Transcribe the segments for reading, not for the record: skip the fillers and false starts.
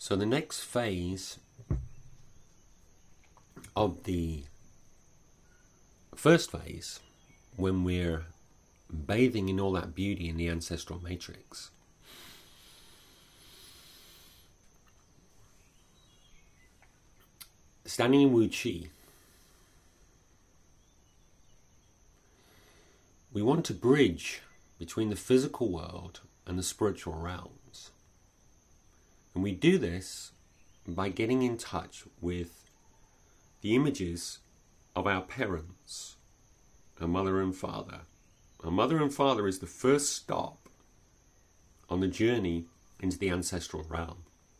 So the next phase of the first phase, when we're bathing in all that beauty in the ancestral matrix, standing in Wu Qi, we want to bridge between the physical world and the spiritual realms. And we do this by getting in touch with the images of our parents, our mother and father. Our mother and father is the first stop on the journey into the ancestral realm.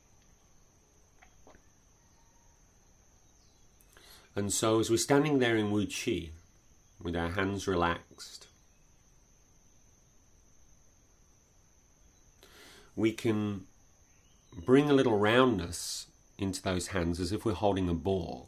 And so as we're standing there in Wu Qi, with our hands relaxed, we can bring a little roundness into those hands as if we're holding a ball.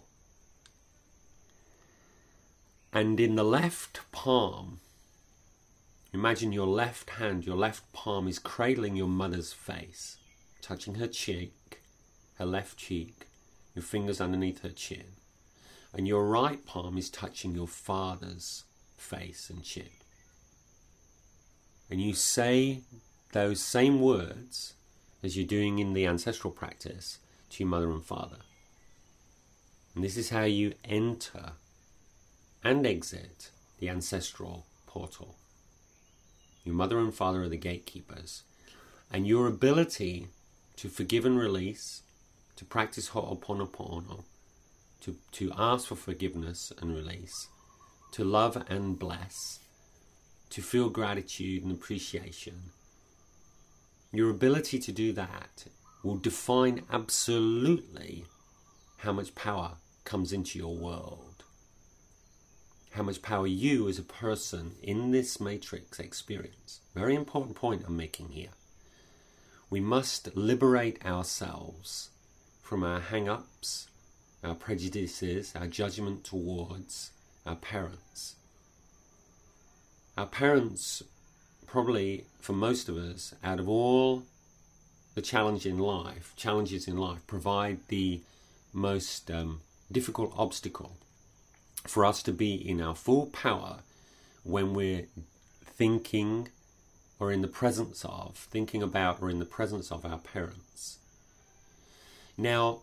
And in the left palm, imagine your left hand, your left palm is cradling your mother's face, touching her cheek, her left cheek, your fingers underneath her chin. And your right palm is touching your father's face and chin. And you say those same words as you're doing in the ancestral practice to your mother and father. And this is how you enter and exit the ancestral portal. Your mother and father are the gatekeepers. And your ability to forgive and release, to practice Ho'oponopono, to ask for forgiveness and release, to love and bless, to feel gratitude and appreciation. Your ability to do that will define absolutely how much power comes into your world. How much power you as a person in this matrix experience. Very important point I'm making here. We must liberate ourselves from our hang-ups, our prejudices, our judgment towards our parents. Our parents, probably for most of us, out of all the challenges in life, provide the most difficult obstacle for us to be in our full power when we're thinking or in the presence of, thinking about or in the presence of our parents. Now,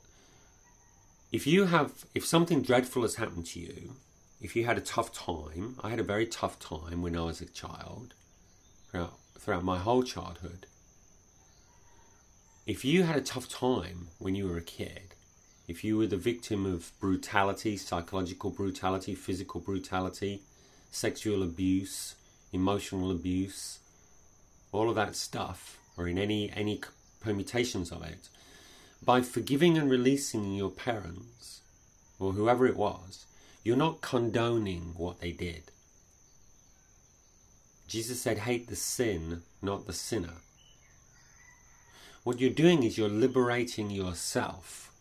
if something dreadful has happened to you, if you had a tough time, I had a very tough time when I was a child, throughout my whole childhood. If you had a tough time when you were a kid, if you were the victim of brutality, psychological brutality, physical brutality, sexual abuse, emotional abuse, all of that stuff, or in any permutations of it, by forgiving and releasing your parents, or whoever it was, you're not condoning what they did. Jesus said, hate the sin, not the sinner. What you're doing is you're liberating yourself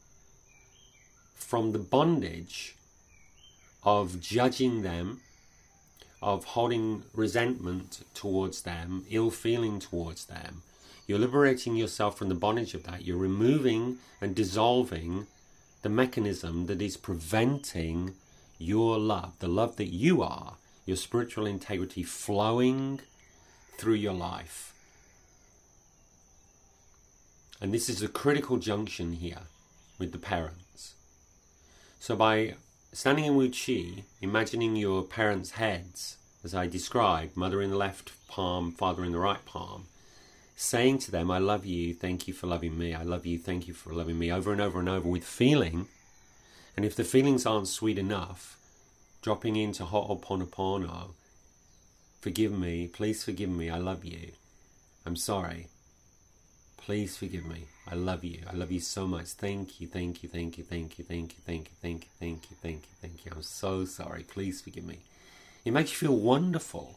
from the bondage of judging them, of holding resentment towards them, ill feeling towards them. You're liberating yourself from the bondage of that. You're removing and dissolving the mechanism that is preventing your love, the love that you are, your spiritual integrity flowing through your life. And this is a critical junction here with the parents. So by standing in Wu Qi, imagining your parents' heads, as I described, mother in the left palm, father in the right palm, saying to them, I love you, thank you for loving me, I love you, thank you for loving me, over and over and over with feeling. And if the feelings aren't sweet enough, dropping into Ho'oponopono, forgive me, please forgive me, I love you, I'm sorry, please forgive me, I love you so much, thank you, thank you, thank you, thank you, thank you, thank you, thank you, thank you, thank you, thank you, I'm so sorry, please forgive me. It makes you feel wonderful.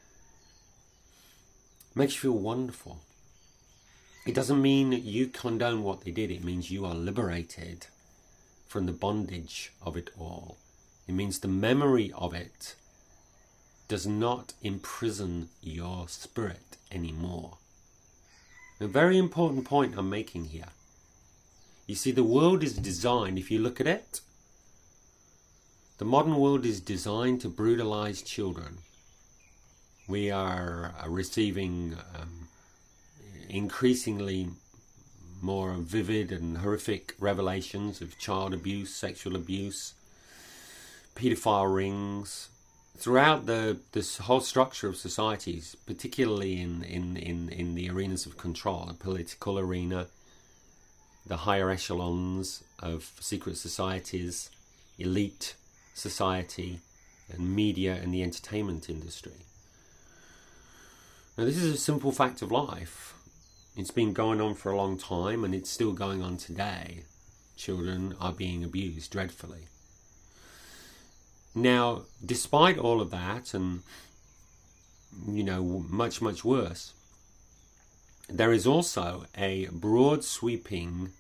It makes you feel wonderful. It doesn't mean you condone what they did. It means you are liberated from the bondage of it all. It means the memory of it does not imprison your spirit anymore. A very important point I'm making here. You see, the world is designed, if you look at it, the modern world is designed to brutalize children. We are receiving increasingly more vivid and horrific revelations of child abuse, sexual abuse, paedophile rings, throughout this whole structure of societies, particularly in the arenas of control, the political arena, the higher echelons of secret societies, elite society, and media and the entertainment industry. Now, this is a simple fact of life. It's been going on for a long time, and it's still going on today. Children are being abused dreadfully. Now, despite all of that, and, much, much worse, there is also a broad sweeping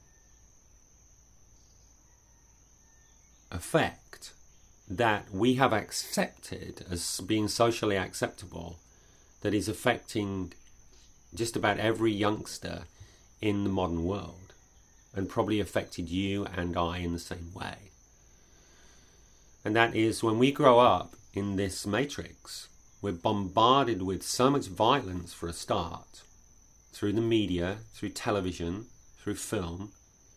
effect that we have accepted as being socially acceptable, that is affecting just about every youngster in the modern world, and probably affected you and I in the same way. And that is, when we grow up in this matrix, we're bombarded with so much violence for a start, through the media, through television, through film,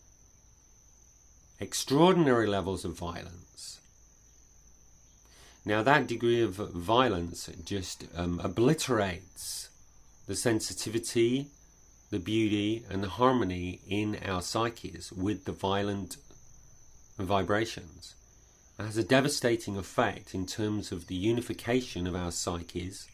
extraordinary levels of violence. Now, that degree of violence just obliterates the sensitivity, the beauty, and the harmony in our psyches with the violent vibrations. It has a devastating effect in terms of the unification of our psyches,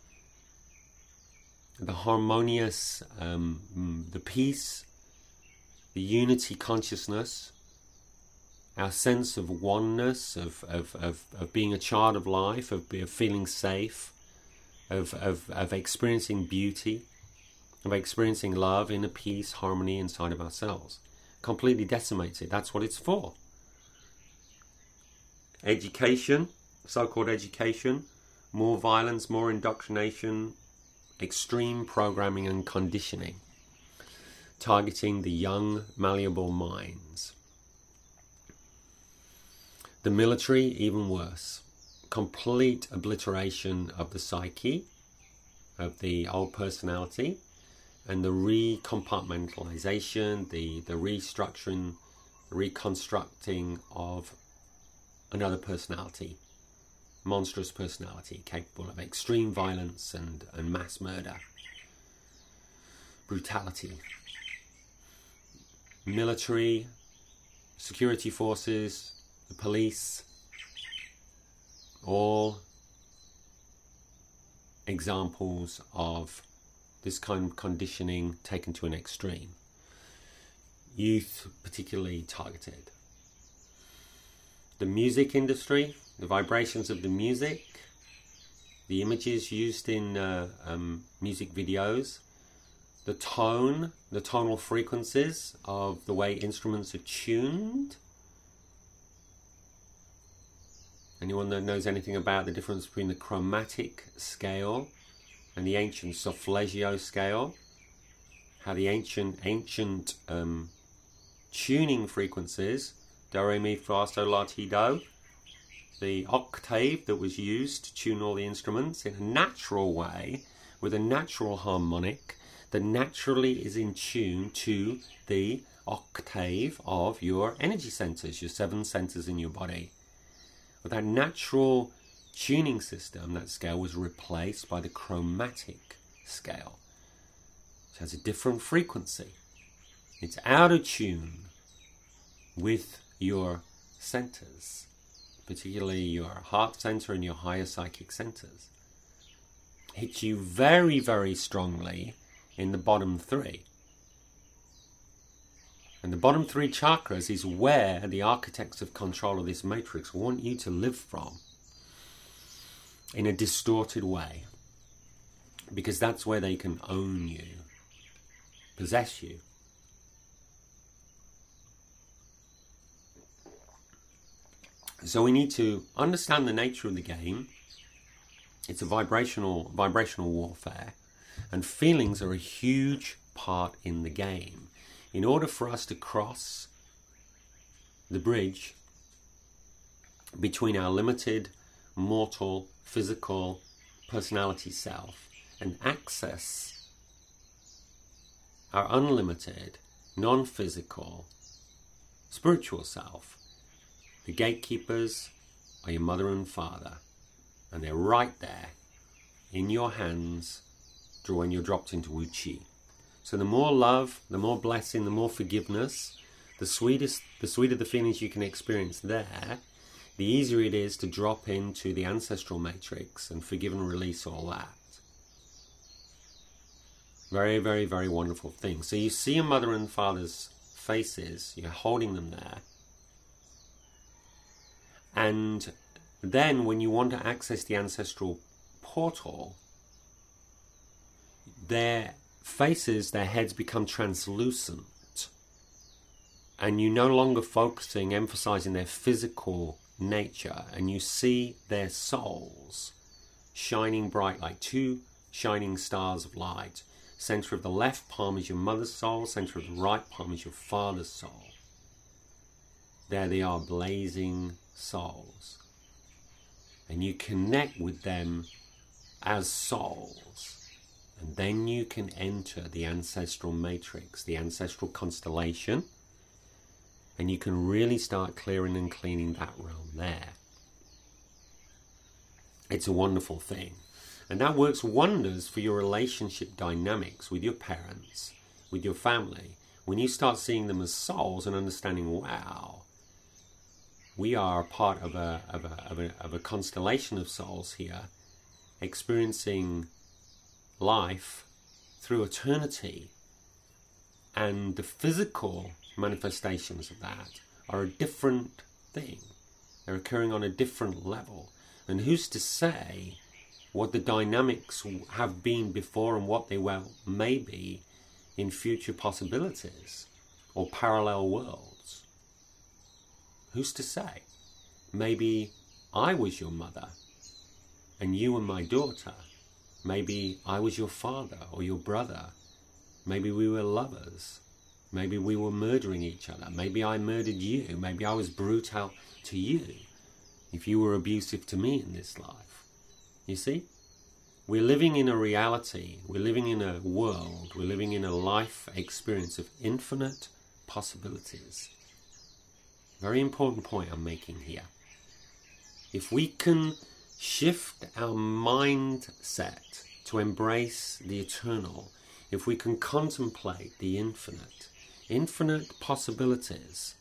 the harmonious, the peace, the unity consciousness, our sense of oneness, of being a child of life, of feeling safe, of experiencing beauty, of experiencing love, inner peace, harmony inside of ourselves. Completely decimates it. That's what it's for. Education, so-called education, more violence, more indoctrination, extreme programming and conditioning, targeting the young, malleable minds. The military, even worse. Complete obliteration of the psyche, of the old personality, and the recompartmentalization, the restructuring, reconstructing of another personality, monstrous personality, capable of extreme violence and mass murder, brutality. Military, security forces, the police, all examples of this kind of conditioning taken to an extreme. Youth particularly targeted. The music industry, the vibrations of the music, the images used in music videos, the tone, the tonal frequencies of the way instruments are tuned. Anyone that knows anything about the difference between the chromatic scale and the ancient solfeggio scale, how the ancient tuning frequencies, do, re, mi, fa, sol, la, ti, do, the octave that was used to tune all the instruments in a natural way, with a natural harmonic that naturally is in tune to the octave of your energy centers, your 7 centers in your body. With that natural tuning system, that scale was replaced by the chromatic scale. It has a different frequency. It's out of tune with your centers, particularly your heart center and your higher psychic centers. Hits you very, very strongly in the bottom 3. And the bottom 3 chakras is where the architects of control of this matrix want you to live from in a distorted way. Because that's where they can own you, possess you. So we need to understand the nature of the game. It's a vibrational warfare. And feelings are a huge part in the game. in order for us to cross the bridge between our limited, mortal, physical personality self and access our unlimited, non-physical, spiritual self, the gatekeepers are your mother and father, and they're right there in your hands when you're dropped into Wu Chi. So the more love, the more blessing, the more forgiveness, the sweeter the feelings you can experience there, the easier it is to drop into the ancestral matrix and forgive and release all that. Very, very, very wonderful thing. So you see your mother and father's faces, you're holding them there. And then when you want to access the ancestral portal, their faces, their heads become translucent. And you're no longer focusing, emphasizing their physical nature, and you see their souls shining bright like two shining stars of light. Center of the left palm is your mother's soul, center of the right palm is your father's soul. There they are, blazing souls. And you connect with them as souls. And then you can enter the ancestral matrix, the ancestral constellation, and you can really start clearing and cleaning that realm there. It's a wonderful thing. And that works wonders for your relationship dynamics with your parents, with your family. When you start seeing them as souls and understanding, wow, we are a part of a constellation of souls here, experiencing life through eternity. And the physical manifestations of that are a different thing. They're occurring on a different level. And who's to say what the dynamics have been before and what they may be in future possibilities or parallel worlds? Who's to say? Maybe I was your mother and you were my daughter. Maybe I was your father or your brother. Maybe we were lovers. Maybe we were murdering each other. Maybe I murdered you. Maybe I was brutal to you if you were abusive to me in this life. You see? We're living in a reality. We're living in a world. We're living in a life experience of infinite possibilities. Very important point I'm making here. If we can shift our mindset to embrace the eternal, if we can contemplate the infinite possibilities,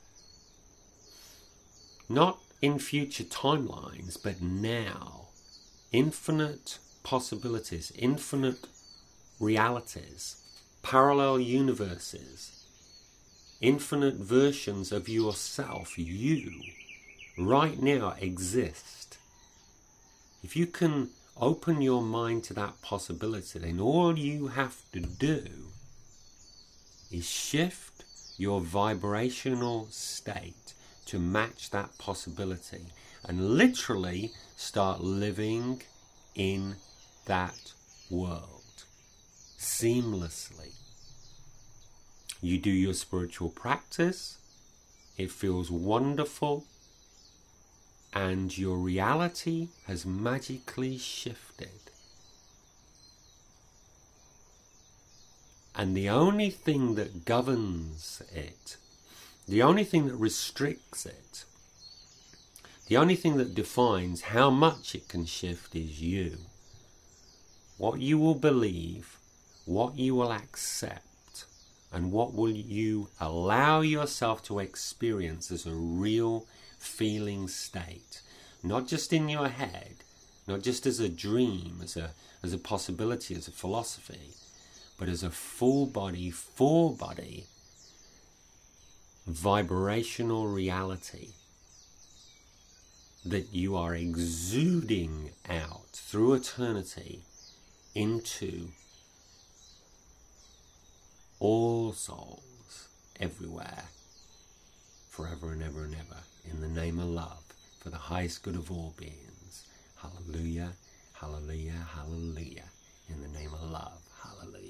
not in future timelines, but now, infinite possibilities, infinite realities, parallel universes, infinite versions of yourself, you, right now exist. If you can open your mind to that possibility, then all you have to do is shift your vibrational state to match that possibility and literally start living in that world seamlessly. You do your spiritual practice, it feels wonderful, and your reality has magically shifted. And the only thing that governs it, the only thing that restricts it, the only thing that defines how much it can shift is you. What you will believe, what you will accept, and what will you allow yourself to experience as a real feeling state. Not just in your head, not just as a dream, as a possibility, as a philosophy, but as a full body vibrational reality that you are exuding out through eternity into all souls everywhere, forever and ever and ever, in the name of love, for the highest good of all beings. Hallelujah, hallelujah, hallelujah. In the name of love, hallelujah.